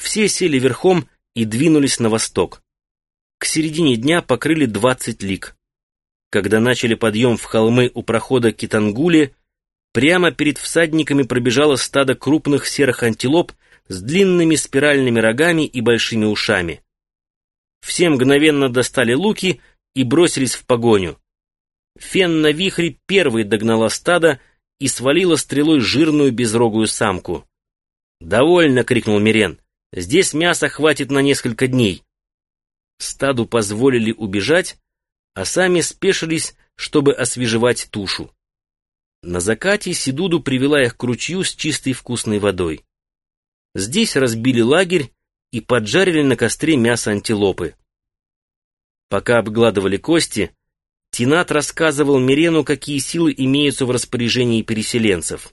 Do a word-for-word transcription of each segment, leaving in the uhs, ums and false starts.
Все сели верхом и двинулись на восток. К середине дня покрыли двадцать лиг. Когда начали подъем в холмы у прохода Китангули, прямо перед всадниками пробежало стадо крупных серых антилоп с длинными спиральными рогами и большими ушами. Все мгновенно достали луки и бросились в погоню. Фен на вихре первой догнала стадо и свалила стрелой жирную безрогую самку. «Довольно!» — крикнул Мирен. «Здесь мяса хватит на несколько дней». Стаду позволили убежать, а сами спешились, чтобы освежевать тушу. На закате Сидуду привела их к ручью с чистой вкусной водой. Здесь разбили лагерь и поджарили на костре мясо антилопы. Пока обгладывали кости, Тинат рассказывал Мирену, какие силы имеются в распоряжении переселенцев.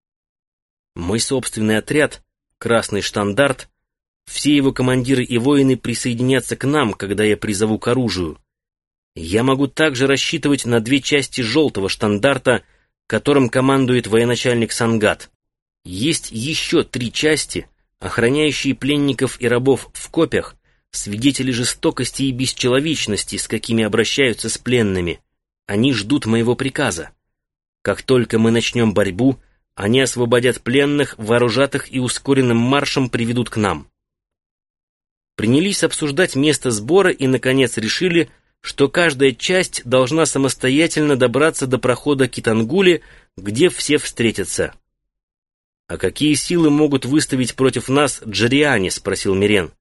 «Мой собственный отряд, Красный Штандарт, все его командиры и воины присоединятся к нам, когда я призову к оружию. Я могу также рассчитывать на две части Желтого Штандарта, которым командует военачальник Сангат. Есть еще три части, охраняющие пленников и рабов в копьях, свидетели жестокости и бесчеловечности, с какими обращаются с пленными. Они ждут моего приказа. Как только мы начнем борьбу, они освободят пленных, вооружат их и ускоренным маршем приведут к нам». Принялись обсуждать место сбора и, наконец, решили, что каждая часть должна самостоятельно добраться до прохода Китангули, где все встретятся. «А какие силы могут выставить против нас джариане?» — спросил Мирен.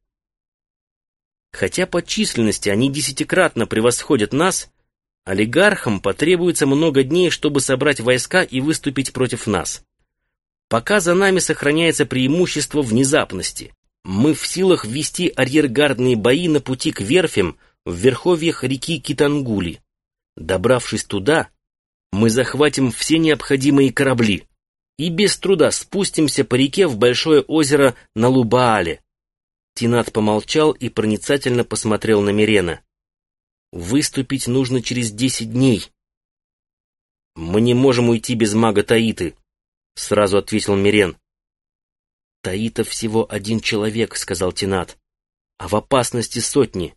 «Хотя по численности они десятикратно превосходят нас, олигархам потребуется много дней, чтобы собрать войска и выступить против нас. Пока за нами сохраняется преимущество внезапности. Мы в силах вести арьергардные бои на пути к верфям в верховьях реки Китангули. Добравшись туда, мы захватим все необходимые корабли и без труда спустимся по реке в большое озеро на Лубаале». Тинат помолчал и проницательно посмотрел на Мирена. «Выступить нужно через десять дней». «Мы не можем уйти без мага Таиты», — сразу ответил Мирен. «Таита всего один человек», — сказал Тинат, — «а в опасности сотни».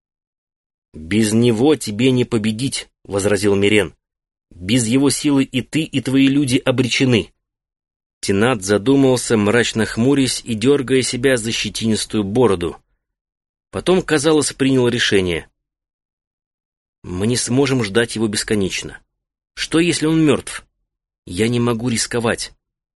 «Без него тебе не победить», — возразил Мирен. «Без его силы и ты, и твои люди обречены». Тинат задумался, мрачно хмурясь и дергая себя за щетинистую бороду. Потом, казалось, принял решение. «Мы не сможем ждать его бесконечно. Что, если он мертв? Я не могу рисковать».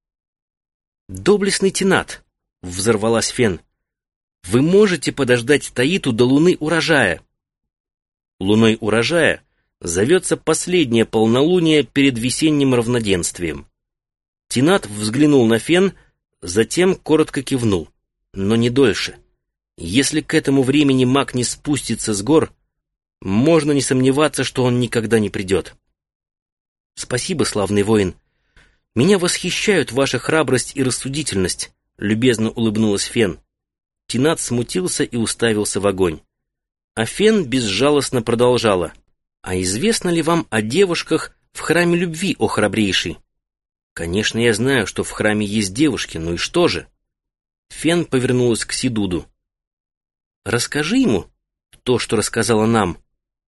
«Доблестный Тинат», — взорвалась Фен, — «вы можете подождать Таиту до луны урожая». Луной урожая зовется последнее полнолуние перед весенним равноденствием. Тинат взглянул на Фен, затем коротко кивнул, но не дольше. Если к этому времени маг не спустится с гор, можно не сомневаться, что он никогда не придет. «Спасибо, славный воин. Меня восхищают ваша храбрость и рассудительность», — любезно улыбнулась Фен. Тинат смутился и уставился в огонь. А Фен безжалостно продолжала. «А известно ли вам о девушках в храме любви, о храбрейший?» «Конечно, я знаю, что в храме есть девушки, ну и что же?» Фен повернулась к Сидуду. «Расскажи ему то, что рассказала нам».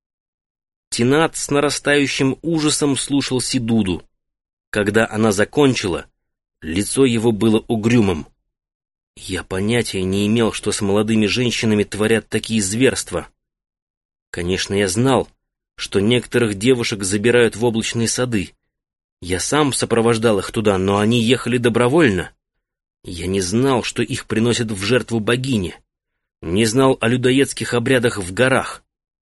Тинат с нарастающим ужасом слушал Сидуду. Когда она закончила, лицо его было угрюмым. «Я понятия не имел, что с молодыми женщинами творят такие зверства. Конечно, я знал, что некоторых девушек забирают в облачные сады. Я сам сопровождал их туда, но они ехали добровольно. Я не знал, что их приносят в жертву богине. Не знал о людоедских обрядах в горах.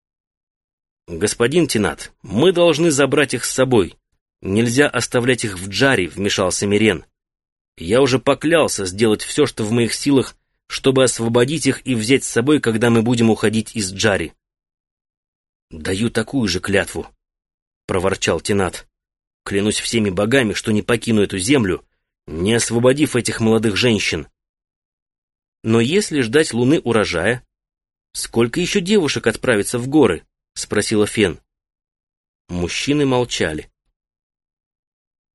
«Господин Тинат, мы должны забрать их с собой. Нельзя оставлять их в Джаре», — вмешался Мирен. «Я уже поклялся сделать все, что в моих силах, чтобы освободить их и взять с собой, когда мы будем уходить из Джари». «Даю такую же клятву», — проворчал Тинат. «Клянусь всеми богами, что не покину эту землю, не освободив этих молодых женщин». «Но если ждать луны урожая, сколько еще девушек отправится в горы?» — спросила Фен. Мужчины молчали.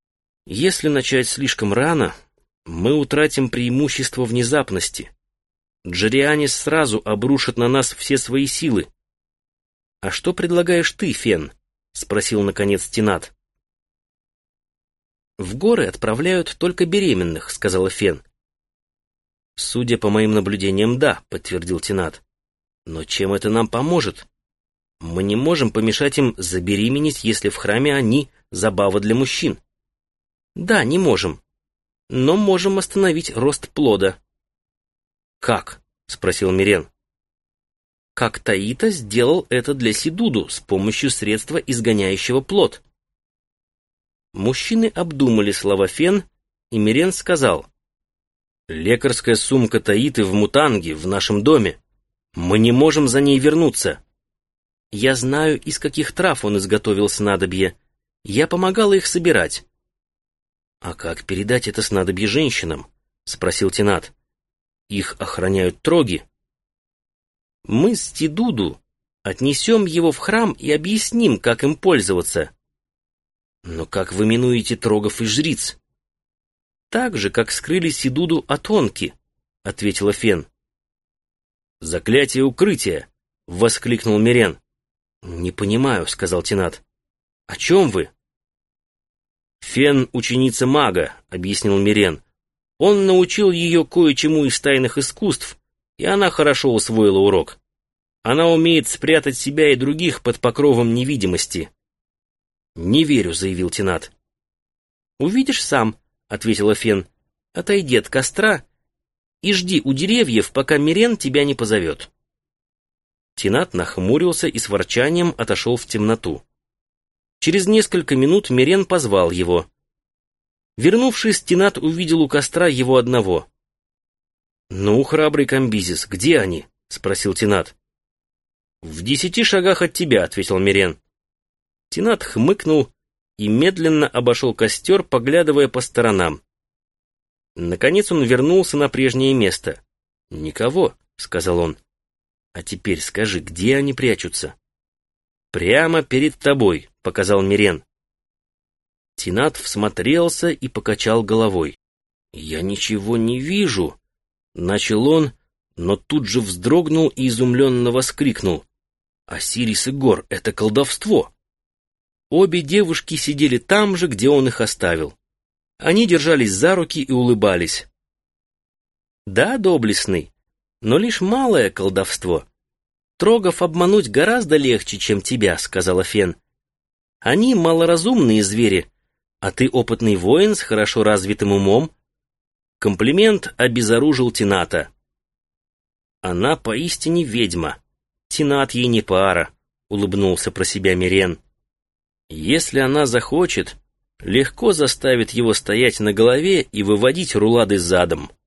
«Если начать слишком рано, мы утратим преимущество внезапности. Джарианис сразу обрушит на нас все свои силы. «А что предлагаешь ты, Фен?» — спросил, наконец, Тинат. «В горы отправляют только беременных», — сказала Фен. «Судя по моим наблюдениям, да», — подтвердил Тинат. «Но чем это нам поможет? Мы не можем помешать им забеременеть, если в храме они — забава для мужчин». «Да, не можем. Но можем остановить рост плода». «Как?» — спросил Мирен. «Как Таита сделал это для Сидуду с помощью средства, изгоняющего плод». Мужчины обдумали слова Фен, и Мирен сказал: «Лекарская сумка Таиты в Мутанге, в нашем доме. Мы не можем за ней вернуться. Я знаю, из каких трав он изготовил снадобье. Я помогала их собирать». «А как передать это снадобье женщинам?» — спросил Тинат. «Их охраняют троги». «Мы с Тидуду отнесем его в храм и объясним, как им пользоваться». «Но как вы минуете трогов и жриц?» «Так же, как скрыли Сидуду от Онки», — ответила Фен. «Заклятие укрытия!» — воскликнул Мирен. «Не понимаю», — сказал Тинат. «О чем вы?» «Фен — ученица мага», — объяснил Мирен. «Он научил ее кое-чему из тайных искусств, и она хорошо усвоила урок. Она умеет спрятать себя и других под покровом невидимости». «Не верю», — заявил Тинат. «Увидишь сам», — ответила Фен. «Отойди от костра и жди у деревьев, пока Мирен тебя не позовет». Тинат нахмурился и с ворчанием отошел в темноту. Через несколько минут Мирен позвал его. Вернувшись, Тинат увидел у костра его одного. «Ну, храбрый Камбизис, где они?» — спросил Тинат. «В десяти шагах от тебя», — ответил Мирен. Тинат хмыкнул и медленно обошел костер, поглядывая по сторонам. Наконец он вернулся на прежнее место. «Никого», — сказал он. «А теперь скажи, где они прячутся?» «Прямо перед тобой», — показал Мирен. Тинат всмотрелся и покачал головой. «Я ничего не вижу», — начал он, но тут же вздрогнул и изумленно воскликнул. «Осирис и Гор — это колдовство!» Обе девушки сидели там же, где он их оставил. Они держались за руки и улыбались. «Да, доблестный, но лишь малое колдовство. Трогов обмануть гораздо легче, чем тебя», — сказала Фен. «Они малоразумные звери, а ты опытный воин с хорошо развитым умом». Комплимент обезоружил Тината. «Она поистине ведьма. Тинат ей не пара», — улыбнулся про себя Мирен. «Если она захочет, легко заставит его стоять на голове и выводить рулады задом».